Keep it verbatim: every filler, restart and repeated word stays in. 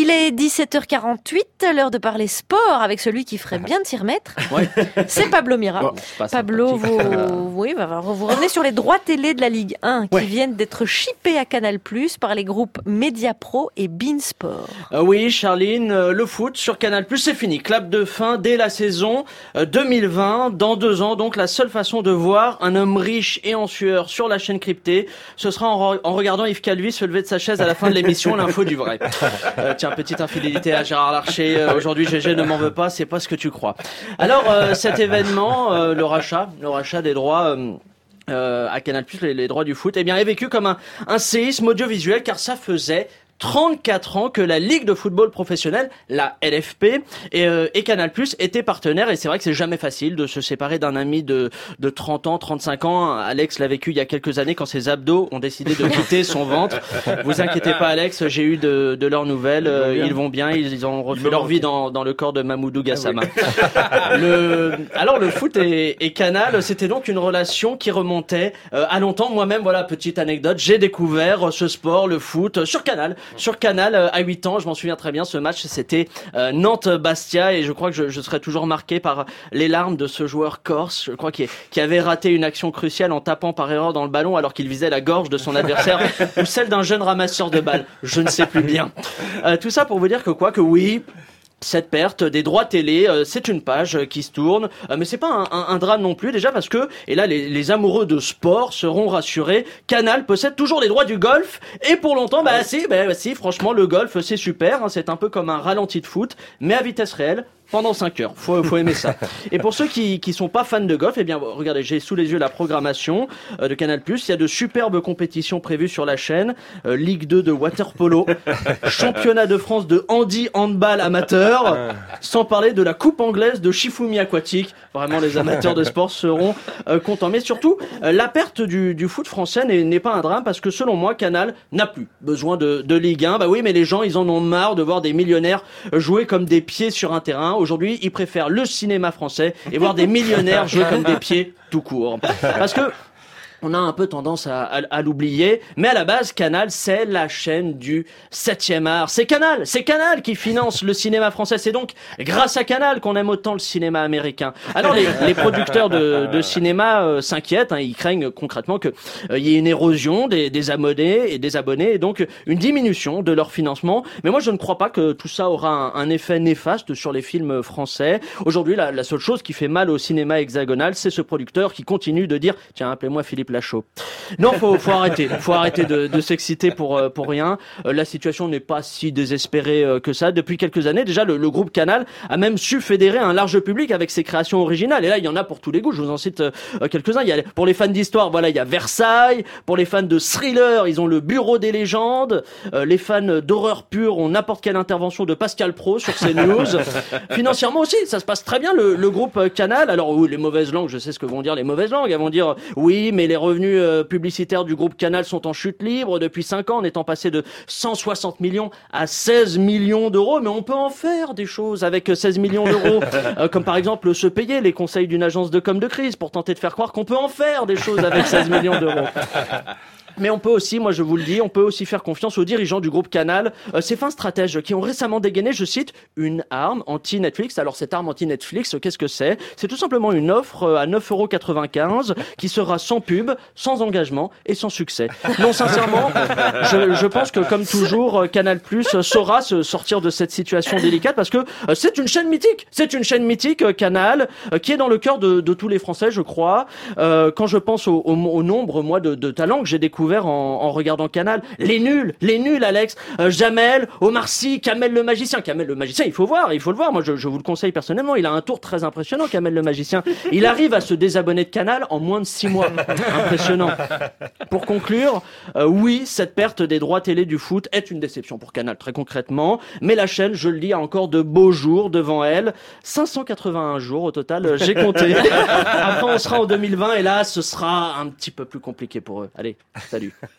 Il est dix-sept heures quarante-huit, l'heure de parler sport avec celui qui ferait bien de s'y remettre. Ouais. C'est Pablo Mira. Bon, pas Pablo, vous, oui, bah, vous revenez sur les droits télé de la Ligue un qui Ouais. viennent d'être chippés à Canal plus, par les groupes Mediapro et Beansport. Euh, oui, Charline, euh, le foot sur Canal plus, c'est fini. Clap de fin dès la saison euh, deux mille vingt. Dans deux ans, donc, la seule façon de voir un homme riche et en sueur sur la chaîne cryptée, ce sera en, re- en regardant Yves Calvi se lever de sa chaise à la fin de l'émission, l'info du vrai. Euh, tiens, petite infidélité à Gérard Larcher. Euh, aujourd'hui, G G ne m'en veut pas, c'est pas ce que tu crois. Alors, euh, cet événement, euh, le rachat, le rachat des droits... Euh, Euh, à Canal+, les, les droits du foot, eh bien, est vécu comme un, un séisme audiovisuel, car ça faisait trente-quatre ans que la Ligue de football professionnel, la L F P, et, euh, et Canal+ étaient partenaires, et c'est vrai que c'est jamais facile de se séparer d'un ami de, de trente ans, trente-cinq ans. Alex l'a vécu il y a quelques années quand ses abdos ont décidé de quitter son ventre. Vous inquiétez pas, Alex, j'ai eu de, de leurs nouvelles, euh, ils vont bien, ils, ils ont refait leur vie dans, dans le corps de Mamoudou Gassama. le, alors le foot et, et Canal, c'était donc une relation qui remontait euh, à longtemps. Moi-même, voilà, petite anecdote, j'ai découvert ce sport, le foot, sur Canal. Sur Canal, euh, à huit ans, je m'en souviens très bien, ce match, c'était euh, Nantes-Bastia, et je crois que je, je serai toujours marqué par les larmes de ce joueur corse, je crois, qui, qui avait raté une action cruciale en tapant par erreur dans le ballon alors qu'il visait la gorge de son adversaire, ou celle d'un jeune ramasseur de balles, je ne sais plus bien. Euh, tout ça pour vous dire que quoi, que oui... Cette perte des droits télé, euh, c'est une page euh, qui se tourne, euh, mais c'est pas un, un, un drame non plus, déjà parce que, et là les, les amoureux de sport seront rassurés, Canal possède toujours les droits du golf, et pour longtemps, bah si, bah si, franchement le golf c'est super, hein, c'est un peu comme un ralenti de foot, mais à vitesse réelle, pendant cinq heures. Faut, faut aimer ça. Et pour ceux qui, qui sont pas fans de golf, eh bien, regardez, j'ai sous les yeux la programmation euh, de Canal+. Il y a de superbes compétitions prévues sur la chaîne. Euh, Ligue deux de waterpolo, championnat de France de handi handball amateur, sans parler de la coupe anglaise de Shifumi aquatique. Vraiment, les amateurs de sport seront euh, contents. Mais surtout, euh, la perte du, du foot français n'est, n'est pas un drame parce que selon moi, Canal n'a plus besoin de, de Ligue un. Bah oui, mais les gens, ils en ont marre de voir des millionnaires jouer comme des pieds sur un terrain. Aujourd'hui, ils préfèrent le cinéma français et voir des millionnaires jouer comme des pieds tout court. Parce que on a un peu tendance à, à, à l'oublier, mais à la base, Canal, c'est la chaîne du septième art. C'est Canal, c'est Canal qui finance le cinéma français. C'est donc grâce à Canal qu'on aime autant le cinéma américain. Alors les, les producteurs de, de cinéma euh, s'inquiètent, hein, ils craignent concrètement qu'il euh, y ait une érosion des, des abonnés et des abonnés, et donc une diminution de leur financement. Mais moi, je ne crois pas que tout ça aura un, un effet néfaste sur les films français. Aujourd'hui, la, la seule chose qui fait mal au cinéma hexagonal, c'est ce producteur qui continue de dire « Tiens, appelez-moi Philippe Lachaud. » Non, faut, faut arrêter. Faut arrêter de, de s'exciter pour, euh, pour rien. Euh, la situation n'est pas si désespérée euh, que ça. Depuis quelques années, déjà, le, le groupe Canal a même su fédérer un large public avec ses créations originales. Et là, il y en a pour tous les goûts. Je vous en cite euh, quelques-uns. Il y a, pour les fans d'histoire, voilà, il y a Versailles. Pour les fans de thriller, ils ont le Bureau des légendes. Euh, les fans d'horreur pure ont n'importe quelle intervention de Pascal Praud sur CNews. Financièrement aussi, ça se passe très bien, le, le groupe Canal. Alors, oui, les mauvaises langues, je sais ce que vont dire les mauvaises langues. Elles vont dire, oui, mais les revenus euh, publicitaires du groupe Canal sont en chute libre depuis cinq ans, en étant passés de cent soixante millions à seize millions d'euros. Mais on peut en faire des choses avec seize millions d'euros, euh, comme par exemple se payer les conseils d'une agence de com de crise pour tenter de faire croire qu'on peut en faire des choses avec seize millions d'euros. Mais on peut aussi, moi je vous le dis, on peut aussi faire confiance aux dirigeants du groupe Canal, euh, ces fins stratèges qui ont récemment dégainé, je cite, une arme anti-Netflix. Alors cette arme anti-Netflix, qu'est-ce que c'est ? C'est tout simplement une offre euh, à neuf euros quatre-vingt-quinze qui sera sans pub, sans engagement et sans succès. Non, sincèrement, je, je pense que comme toujours, euh, Canal Plus saura se sortir de cette situation délicate parce que euh, c'est une chaîne mythique. C'est une chaîne mythique, euh, Canal, euh, qui est dans le cœur de, de tous les Français, je crois. Euh, quand je pense au, au, au nombre, moi, de, de talents que j'ai découvert En, en regardant Canal, les nuls, les nuls, Alex, euh, Jamel, Omar Sy, Kamel le magicien. Kamel le magicien, il faut voir, il faut le voir. Moi, je, je vous le conseille personnellement. Il a un tour très impressionnant, Kamel le magicien. Il arrive à se désabonner de Canal en moins de six mois. Impressionnant. Pour conclure, euh, oui, cette perte des droits télé du foot est une déception pour Canal, très concrètement. Mais la chaîne, je le dis, a encore de beaux jours devant elle. cinq cent quatre-vingt-un jours au total, euh, j'ai compté. Après, on sera en deux mille vingt et là, ce sera un petit peu plus compliqué pour eux. Allez. Salut.